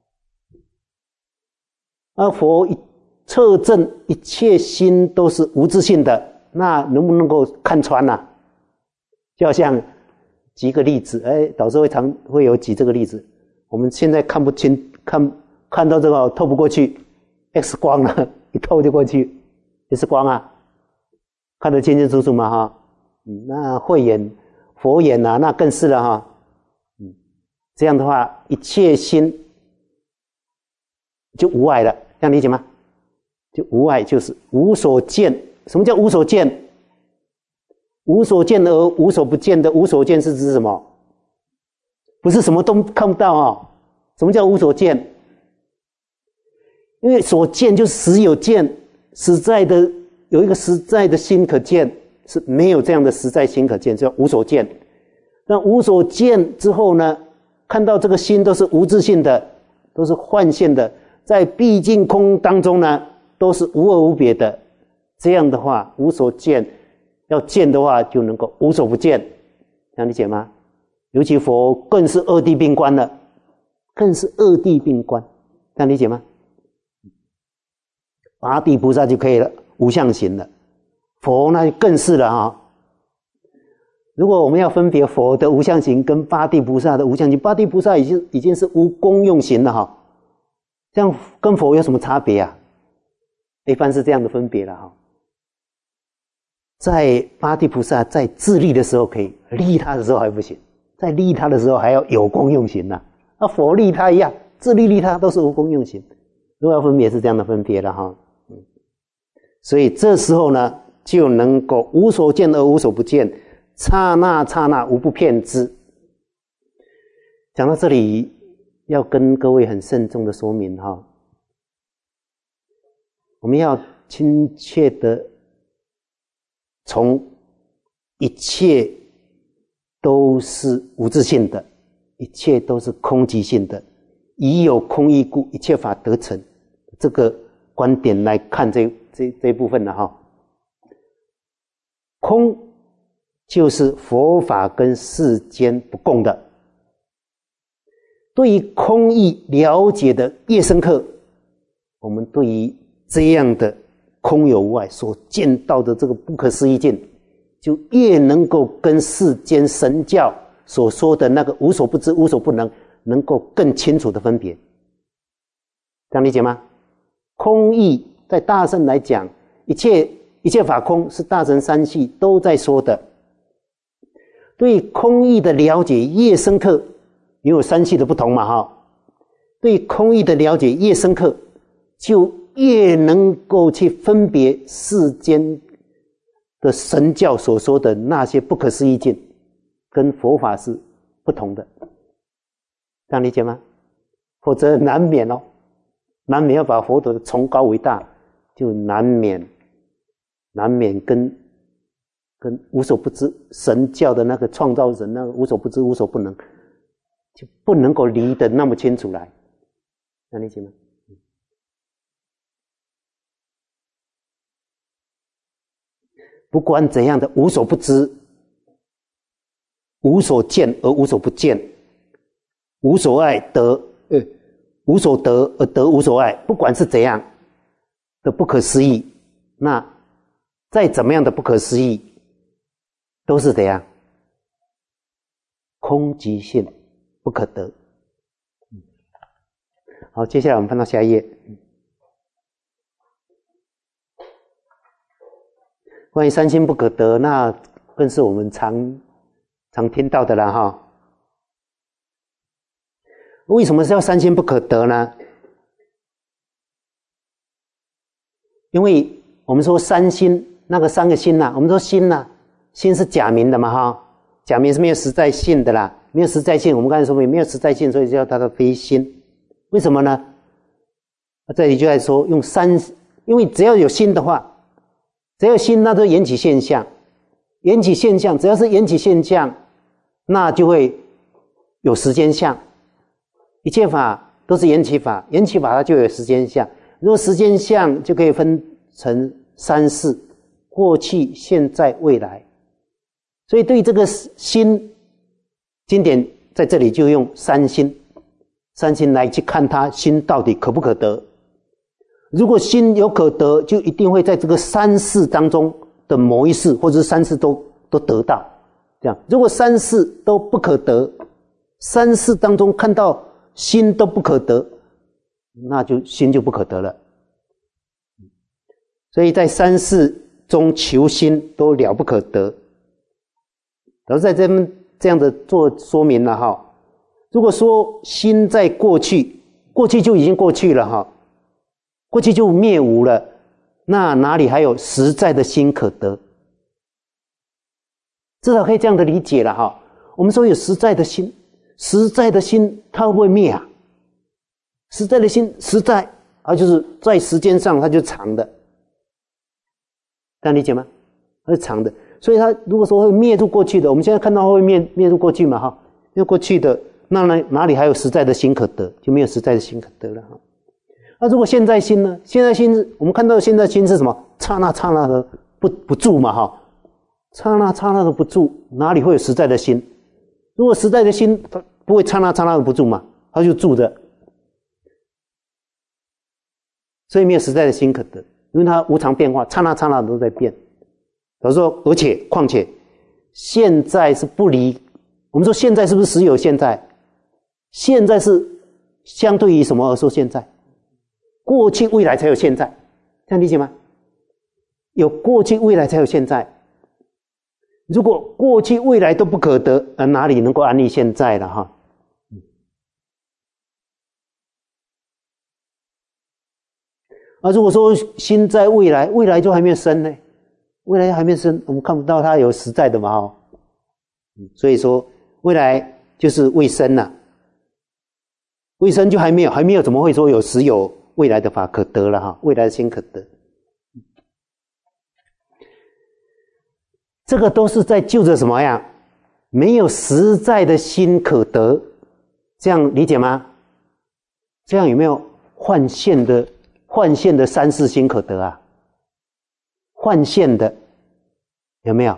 而佛一测证一切心都是无自性的，那能不能够看穿呢、啊？就好像举个例子，哎，导师会常会有举这个例子。我们现在看不清，看看到这个透不过去 ，X 光了，一透就过去 ，X 光啊，看得清清楚楚嘛哈。嗯，那慧眼、佛眼啊，那更是了哈。嗯，这样的话，一切心就无碍了，这样理解吗？就无碍就是无所见。什么叫无所见？无所见而无所不见的无所见是指什么？不是什么都看不到哦。什么叫无所见？因为所见就是实有见，实在的有一个实在的心可见，是没有这样的实在心可见，叫无所见。那无所见之后呢，看到这个心都是无自性的，都是幻现的，在毕竟空当中呢，都是无二无别的。这样的话，无所见，要见的话就能够无所不见，这样理解吗？尤其佛更是二谛并观了，更是二谛并观，这样理解吗？八地菩萨就可以了，无相行了。佛那就更是了啊！如果我们要分别佛的无相行跟八地菩萨的无相行，八地菩萨已经已经是无功用行了哈，这样跟佛有什么差别啊？一般是这样的分别了哈。在八地菩萨在自利的时候可以，利他的时候还不行。在利他的时候还要有功用行呐、啊，那佛利他一样，自利利他都是无功用行。如果要分别是这样的分别了哈，嗯，所以这时候呢就能够无所见而无所不见，刹那刹那无不遍知。讲到这里，要跟各位很慎重的说明哈，我们要亲切的从一切都是无自性的，一切都是空寂性的，以有空义故，一切法得成。这个观点来看这这这一部分了哈。空就是佛法跟世间不共的。对于空义了解的越深刻，我们对于这样的空有无碍所见到的这个不可思议境，就越能够跟世间神教所说的那个无所不知、无所不能，能够更清楚的分别。这样理解吗？空义在大乘来讲，一切一切法空是大乘三系都在说的。 对空义的了解越深刻，因为三系的不同嘛哈，对空义的了解越深刻，就越能够去分别世间的神教所说的那些不可思议境，跟佛法是不同的，这样理解吗？否则难免哦，难免要把佛陀的崇高伟大，就难免难免跟跟无所不知神教的那个创造人那个无所不知无所不能，就不能够离得那么清楚来，这样理解吗？不管怎样的无所不知，无所见而无所不见，无所爱得呃无所得而得无所爱，不管是怎样的不可思议，那再怎么样的不可思议，都是怎样空即性，不可得。好，接下来我们翻到下一页。关于三心不可得，那更是我们常常听到的了哈。为什么是要三心不可得呢？因为我们说三心，那个三个心呐、啊，我们说心呐、啊，心是假名的嘛哈，假名是没有实在性的啦，没有实在性。我们刚才说没有实在性，所以叫它的非心。为什么呢？这里就在说用三，因为只要有心的话。只要心，那就缘起现象，缘起现象，只要是缘起现象，那就会有时间相。一切法都是缘起法，缘起法它就有时间相。如果时间相就可以分成三世：过去、现在、未来。所以对这个心，经典在这里就用三心，三心来去看它心到底可不可得。如果心有可得，就一定会在这个三世当中的某一世，或者是三世都都得到。这样，如果三世都不可得，三世当中看到心都不可得，那就心就不可得了。所以在三世中求心都了不可得。老师在这边这样的做说明了哈。如果说心在过去，过去就已经过去了哈。过去就灭无了，那哪里还有实在的心可得？至少可以这样的理解了哈。我们说有实在的心，实在的心它会不会灭啊？实在的心实在，而就是在时间上它就是长的，这样理解吗？它是长的，所以它如果说会灭入过去的，我们现在看到会灭灭入过去嘛哈，灭过去的，那哪哪里还有实在的心可得？就没有实在的心可得了哈。那如果现在心呢？现在心我们看到现在心是什么？刹那刹那的不不住嘛哈，刹那刹那的不住，哪里会有实在的心？如果实在的心它不会刹那刹那的不住嘛，它就住着，所以没有实在的心可得，因为它无常变化，刹那刹那都在变。比如说，而且况且现在是不离，我们说现在是不是实有现在？现在是相对于什么而说现在？过去未来才有现在，这样理解吗？有过去未来才有现在。如果过去未来都不可得，而哪里能够安立现在了哈？啊，如果说心在未来，未来就还没有生呢，未来还没有生，我们看不到它有实在的嘛哈。所以说未来就是未生了，未生就还没有，还没有怎么会说有实有未来的法可得了哈？未来的心可得，这个都是在就着什么样？没有实在的心可得，这样理解吗？这样有没有幻现的幻现的三世心可得啊？幻现的有没有？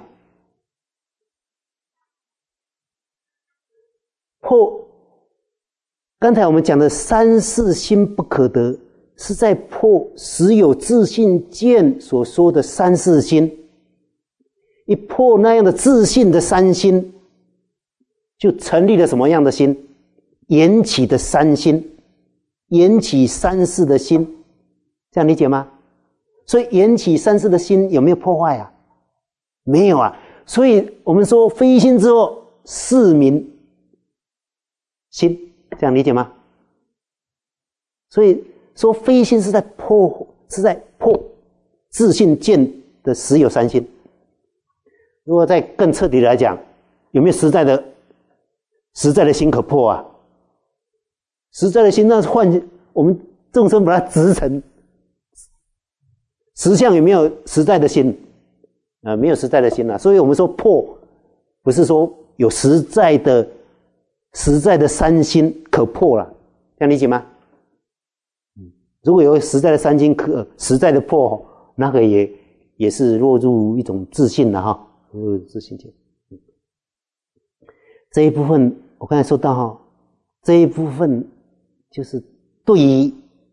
破刚才我们讲的三世心不可得，是在破实有自性见所说的三世心。一破那样的自性的三心，就成立了什么样的心？缘起的三心，缘起三世的心，这样理解吗？所以缘起三世的心有没有破坏啊？没有啊。 所以我们说非心之后，是民心，这样理解吗？所以说非心是在破，是在破自性见的实有三心。如果再更彻底来讲，有没有实在的实在的心可破啊？实在的心，那换我们众生把它执成实相，有没有实在的心？啊，没有实在的心啊。所以我们说破，不是说有实在的实在的三心可破了，这样理解吗？如果有实在的三心可实在的破，那个也也是落入一种自信了哈，落入自信界。这一部分我刚才说到哈，这一部分就是对于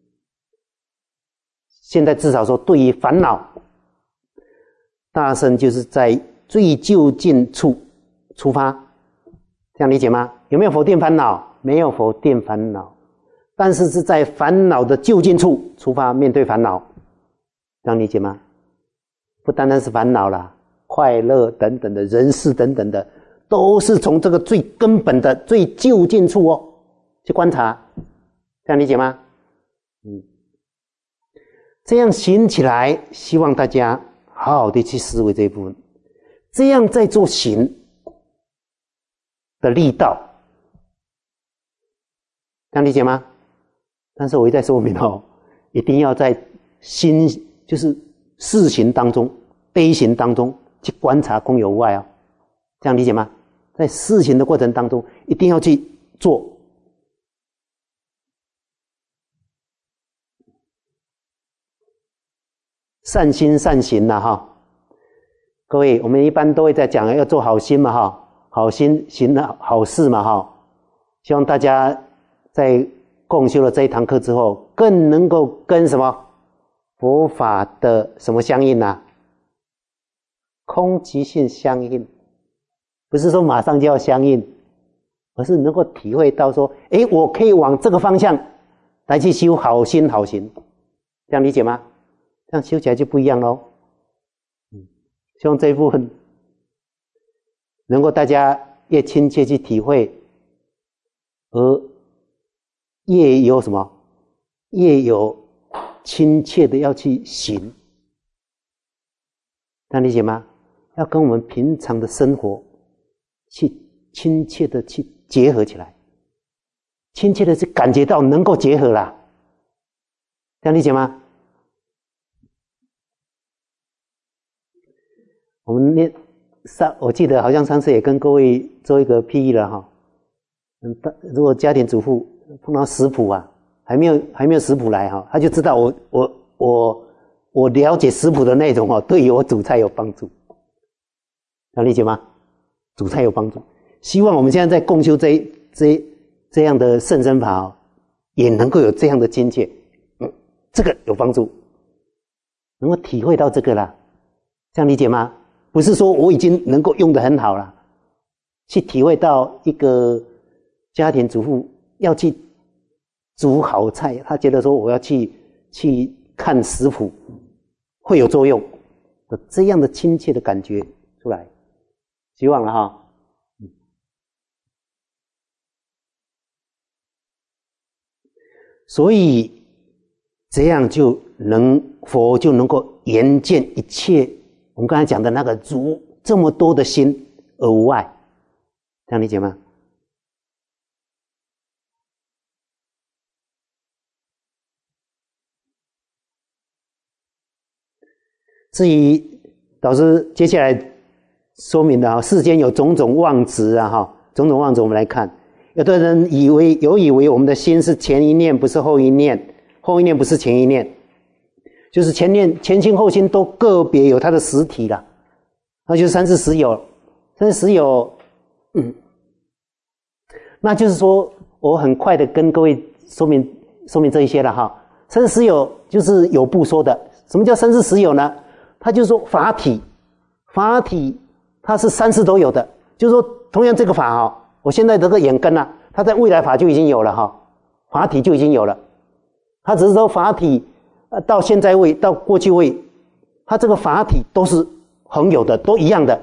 现在至少说对于烦恼，大乘就是在最就近处出发，这样理解吗？有没有否定烦恼？没有否定烦恼，但是是在烦恼的就近处出发，面对烦恼，这样理解吗？不单单是烦恼啦，快乐等等的人事等等的，都是从这个最根本的最就近处哦去观察，这样理解吗？嗯，这样行起来，希望大家好好的去思维这一部分，这样在做行的力道，这样理解吗？但是我一再说明哦，一定要在心就是事行当中、悲行当中去观察空有无碍啊，这样理解吗？在事行的过程当中，一定要去做。善心善行啦哈，各位，我们一般都会在讲要做好心嘛哈，好心行好事嘛哈，希望大家在共修了这一堂课之后，更能够跟什么佛法的什么相应啊？空即性相应，不是说马上就要相应，而是能够体会到说，诶，我可以往这个方向来去修好心好行，这样理解吗？这样修起来就不一样咯。嗯，希望这一部分能够大家越亲切去体会，而越有什么，越有亲切的要去行，这样理解吗？要跟我们平常的生活去亲切的去结合起来，亲切的去感觉到能够结合啦，这样理解吗？我们念上，我记得好像上次也跟各位做一个譬喻了哈。嗯，如果家庭主妇碰到食谱啊，还没有还没有食谱来哈，他就知道我我我我了解食谱的内容哦，对于我煮菜有帮助，能理解吗？煮菜有帮助。希望我们现在在共修这这这样的圣身法哦，也能够有这样的境界，嗯，这个有帮助，能够体会到这个啦，这样理解吗？不是说我已经能够用得很好了，去体会到一个家庭主妇要去煮好菜，他觉得说我要去去看食谱会有作用的这样的亲切的感觉出来，希望了哈。所以这样就能佛就能够言见一切我们刚才讲的那个如这么多的心而无碍，这样理解吗？至于导师接下来说明的啊，世间有种种妄执啊哈，种种妄执我们来看，有的人以为有以为我们的心是前一念不是后一念，后一念不是前一念，就是前念前心后心都个别有它的实体啦，那就是三世实有，三世实有，嗯，那就是说我很快的跟各位说明说明这一些了哈。三世实有就是有部说的，什么叫三世实有呢？他就是说法体，法体它是三世都有的，就是说同样这个法哈，我现在这个眼根啊，它在未来法就已经有了哈，法体就已经有了，它只是说法体到现在位到过去位，它这个法体都是恒有的，都一样的，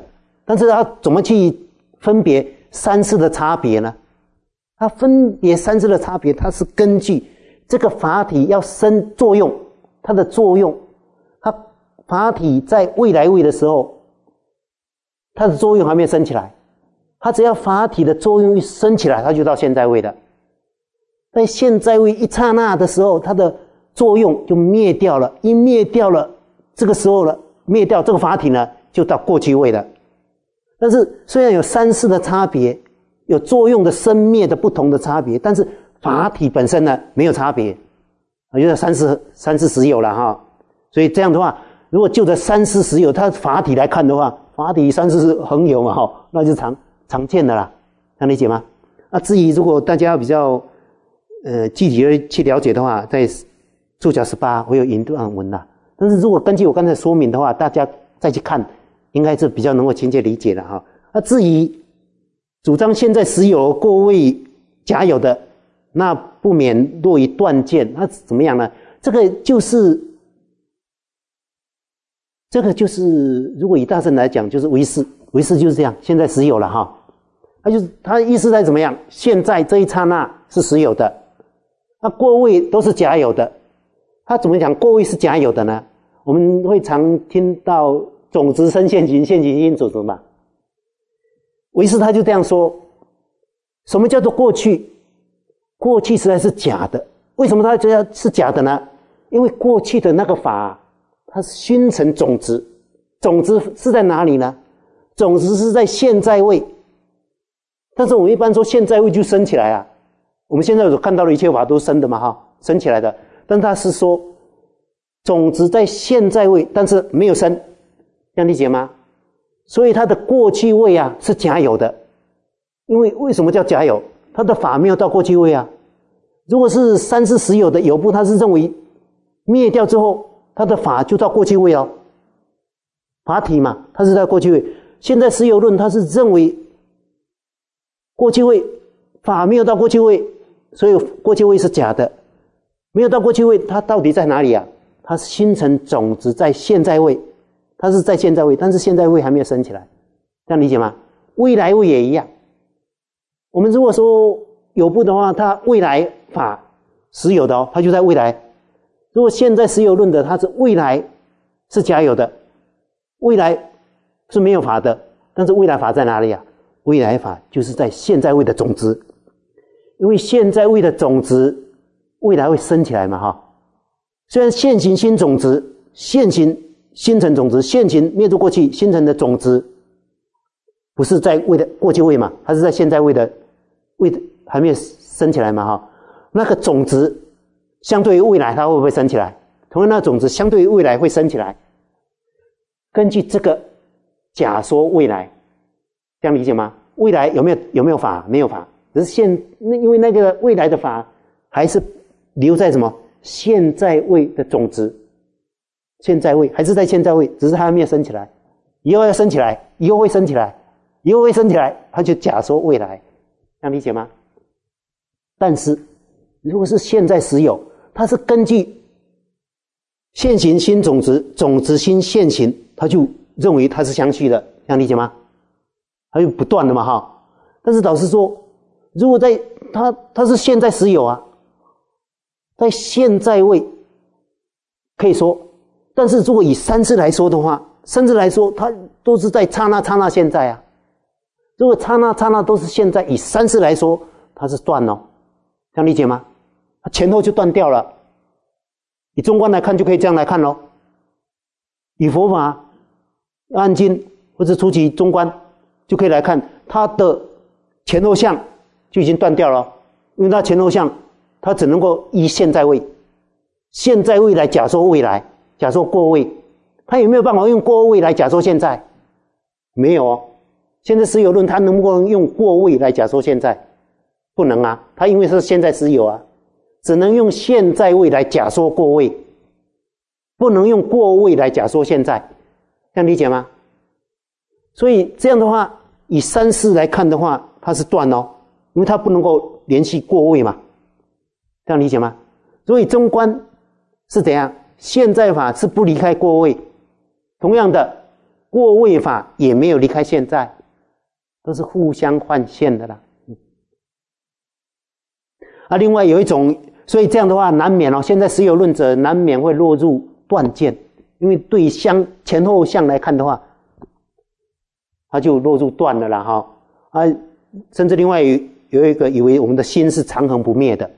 但是它怎么去分别三世的差别呢？它分别三世的差别，它是根据这个法体要生作用，它的作用，它法体在未来位的时候，它的作用还没有升起来，它只要法体的作用一升起来，它就到现在位了。在现在位一刹那的时候，它的作用就灭掉了，一灭掉了，这个时候了，灭掉这个法体呢，就到过去位了。但是虽然有三世的差别，有作用的生灭的不同的差别，但是法体本身呢没有差别，啊，就是三世三世实有了哈。所以这样的话，如果就着三世实有，它法体来看的话，法体三世是恒有嘛哈，那就常常见的啦，能理解吗？那至于如果大家比较呃具体的去了解的话，在注脚十八会有引段文啦。但是如果根据我刚才说明的话，大家再去看，应该是比较能够亲切理解的哈。那至于主张现在实有过位假有的，那不免落于断见。那怎么样呢？这个就是这个就是如果以大乘来讲，就是唯识，唯识就是这样，现在实有了哈。他就是他意思在怎么样？现在这一刹那是实有的，那过位都是假有的。他怎么讲过位是假有的呢？我们会常听到种子生现行，现行因种子嘛。唯识他就这样说，什么叫做过去？过去实在是假的。为什么他觉得是假的呢？因为过去的那个法，它是熏成种子，种子是在哪里呢？种子是在现在位。但是我们一般说现在位就升起来啊，我们现在所看到的一切法都是生的嘛哈，升起来的。但他是说种子在现在位，但是没有生，这样理解吗？所以它的过去位啊是假有的。因为为什么叫假有？它的法没有到过去位啊。如果是三世实有的有部，他是认为灭掉之后，它的法就到过去位哦，法体嘛，它是在过去位。现在实有论它是认为过去位法没有到过去位，所以过去位是假的。没有到过去位，它到底在哪里啊？它是新成种子在现在位，它是在现在位，但是现在位还没有升起来，这样理解吗？未来位也一样。我们如果说有部的话，它未来法实有的哦，它就在未来。如果现在实有论的，它是未来是假有的，未来是没有法的，但是未来法在哪里啊？未来法就是在现在位的种子，因为现在位的种子未来会升起来嘛哈。虽然现行新种子，现行新成种子，现行灭入过去新成的种子，不是在位的过去位嘛，它是在现在位的位还没有升起来嘛哈。那个种子相对于未来它会不会升起来？同样那种子相对于未来会升起来。根据这个假说未来，这样理解吗？未来有没有有没有法？没有法，只是现那因为那个未来的法还是留在什么现在位的种子，现在位还是在现在位，只是它还没有升起来，以后要升起来，以后会升起来，以后会升起来，它就假说未来，这样理解吗？但是如果是现在实有，它是根据现行新种子，种子新现行，它就认为它是相续的，这样理解吗？它就不断的嘛哈。但是老实说，如果在它它是现在实有啊，在现在位可以说，但是如果以三世来说的话，三世来说它都是在刹那刹那现在啊。如果刹那刹那都是现在，以三世来说它是断哦，这样理解吗？它前后就断掉了。以中观来看就可以这样来看咯。以佛法按经或者初期中观就可以来看，它的前后相就已经断掉了，因为它前后相它只能够依现在位，现在位来假说未来，假说过位，它有没有办法用过位来假说现在？没有哦。现在实有论它能不能用过位来假说现在？不能啊，它因为是现在实有啊，只能用现在位来假说过位，不能用过位来假说现在，这样理解吗？所以这样的话，以三世来看的话，它是断哦，因为它不能够联系过位嘛，这样理解吗？所以中观是怎样？现在法是不离开过位，同样的， 过位法也没有离开现在，都是互相换现的啦。啊，另外有一种，所以这样的话难免哦，现在实有论者难免会落入断见，因为对相前后相来看的话，他就落入断了啦哈。啊，甚至另外有有一个以为我们的心是常恒不灭的，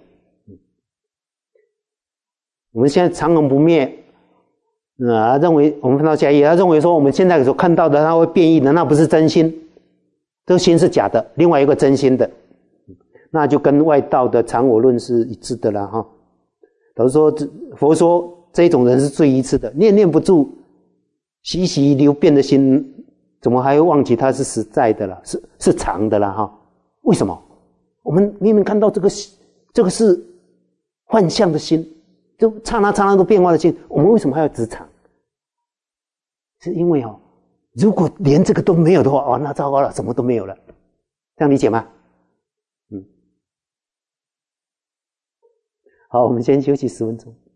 我们现在常恒不灭。啊，认为我们看到下一页，他认为说我们现在所看到的，它会变异的，那不是真心，这个心是假的。另外一个真心的，那就跟外道的常我论是一致的了哈。比如说，佛说这种人是最愚痴的，念念不住，习习流变的心，怎么还会忘记它是实在的了，是是常的了哈？为什么？我们明明看到这个这个是幻象的心，就刹那刹那都变化的心，我们为什么还要执常？是因为哦，如果连这个都没有的话，哦，那糟糕了，什么都没有了，这样理解吗？嗯，好，我们先休息十分钟。